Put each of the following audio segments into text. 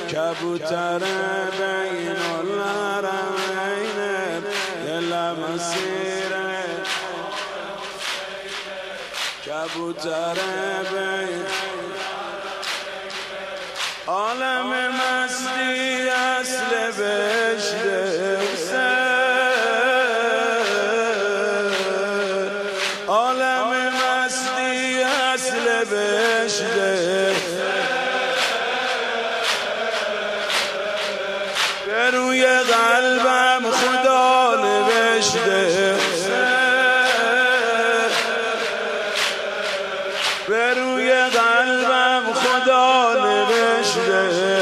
کبوتر بین الحرمین دلم اسیر کبوتر بین عالم مستی اصل بهشته عالم مستی اصل بهشته به روی قلبم خدا نوشته به روی قلبم خدا نوشته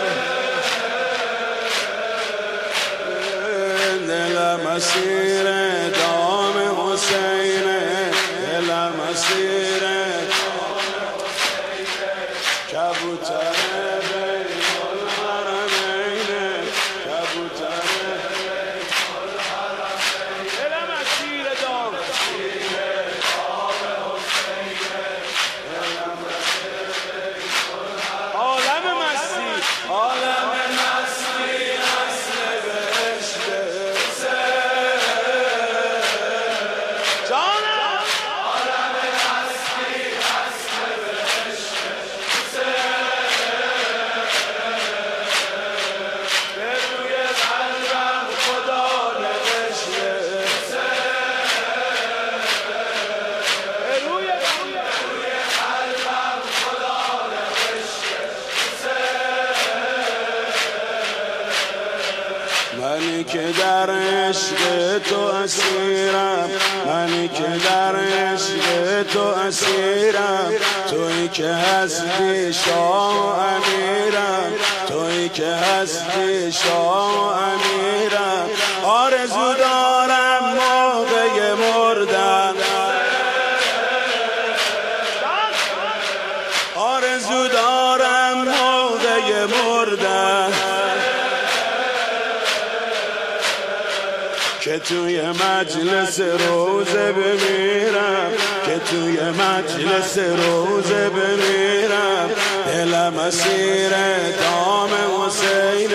دلم اسیر دام حسین دلم اسیر کبوتر بین الحرمین کبوتر دلم اسیر دام عالم مستی عالم مستی اصل بهشته جانم عالم مستی اصل بهشته به روی قلبم خدا نوشته به روی قلبم خدا نوشته منی که در عشق تو اسیرم منی که در عشق تو اسیرم تویی که هستی شاه و امیرم تویی که هستی شاه و امیرم آرزو دارم موقع مردن آرزو دارم موقع مردن که توی مجلس روزه بمیرم که توی مجلس روزه بمیرم دلم اسیر دام حسین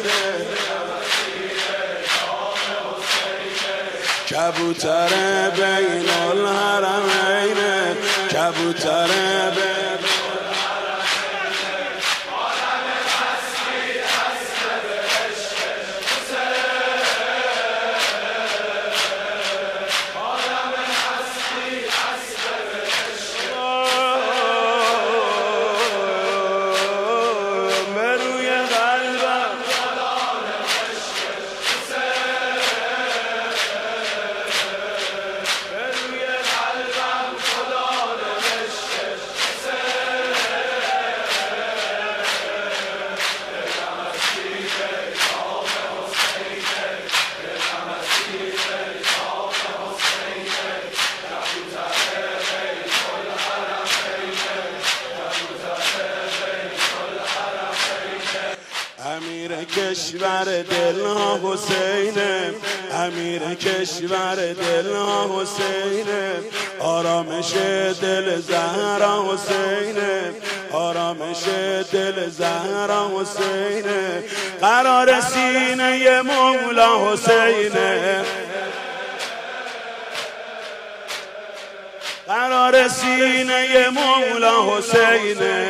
کبوتر بین الحرمین کبوتر بین امیر کشور دلها حسینه امیر کشور دلها حسینه آرامش دل زهرا حسینه آرامش دل زهرا حسینه قرار سینه مولا حسینه قرار سینه مولا حسینه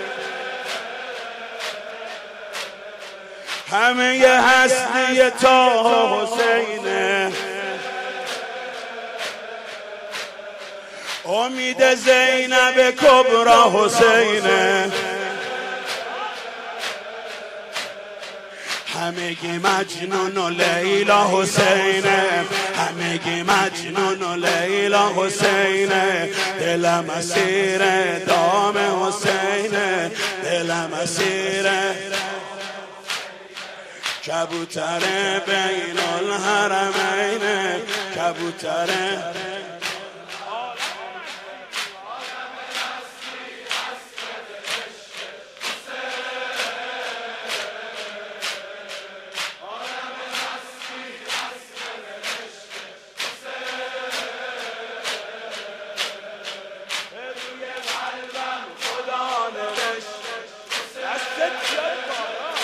همه ی هستی تا حسینه امید زینب کبرا حسینه همگی مجنون و لیلا حسینه همگی مجنون و لیلا حسینه دلم اسیر دام حسینه دلم اسیر کبوتر بین الحرمین کبوتر دستت بیاد بالا.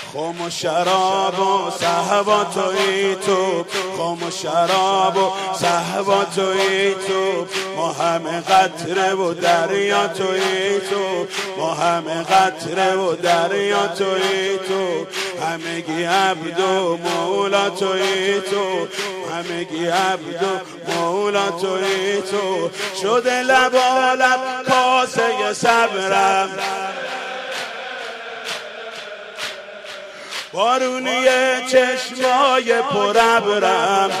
خم و شراب و صحبا تویی تو، خم و شراب و صحبا تویی تو، ما همه قطره و دریا تویی تو، ما همه قطره و دریا تویی تو، همگی عبد و مولا تویی تو، همگی عبد و مولا تویی تو، شده لبالم کاسه صبرم، بارونی چشمای پرابرم،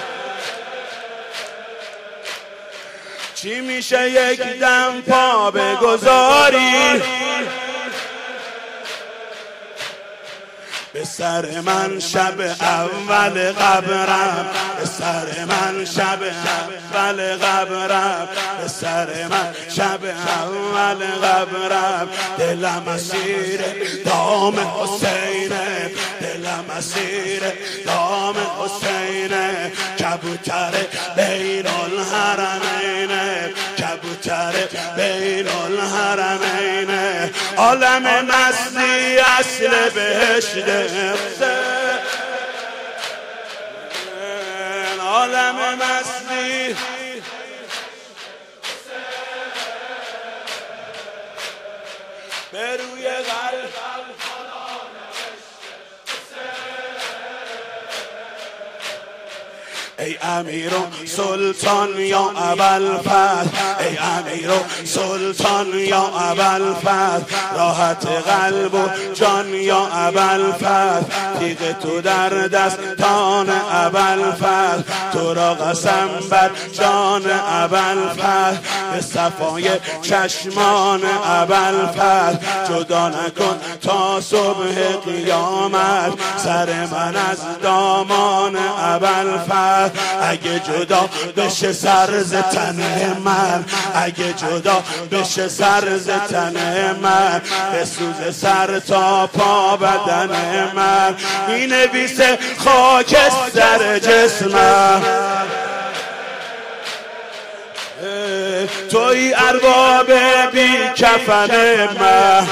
چی میشه یک دم پا بگذاری به سر من شب اول قبرم، به سر من شب اول قبرم، به سر من شب اول قبرم، دلم اسیر دام حسینه، دلم اسیر دام حسینه، کبوتر بین الحرمینه، کبوتر بین الحرمینه، عالم مستی اصل بهشته، عالم مستی به روی قلب ای امیر و سلطان یا ابوالفتح، ای امیر و سلطان یا ابوالفتح، راحت قلب و جان یا ابوالفتح، تیغ تو در دستان ابوالفتح، تو را قسم بر جان ابوالفتح، به صفای چشمان ابوالفتح، جدا نکن تا صبح قیامت سر من از دامان ابوالفتح، اگه جدا بشه سر ز تن من، اگه جدا بشه سر ز تن من، به سوز سر تا پا بدن من، می نویسه خاکستر جسمم، توی ارباب بی کفن من،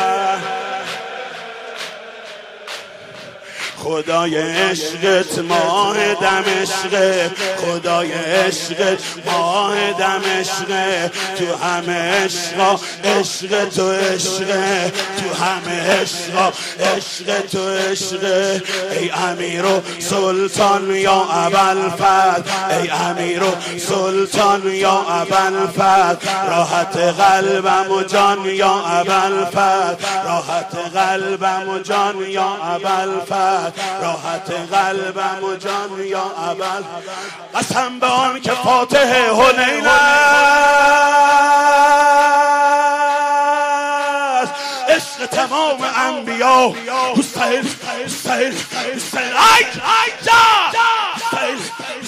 خدای عشقت ماه دمشقه، خدای عشقت ماه دمشقه، تو همه عشقا عشق تو عشقه، تو همه عشقا عشق تو عشقه، ای امیر و سلطان یا ابوالفتح، ای امیر و سلطان یا ابوالفتح، راحت قلبم و جان یا ابوالفتح، راحت قلبم و جان یا ابوالفتح، راحت قلبم و جان یا اول، قسم به آن که فاتح حنین است، عشق تمام انبیا، حسین حسین حسین، ای جا حسین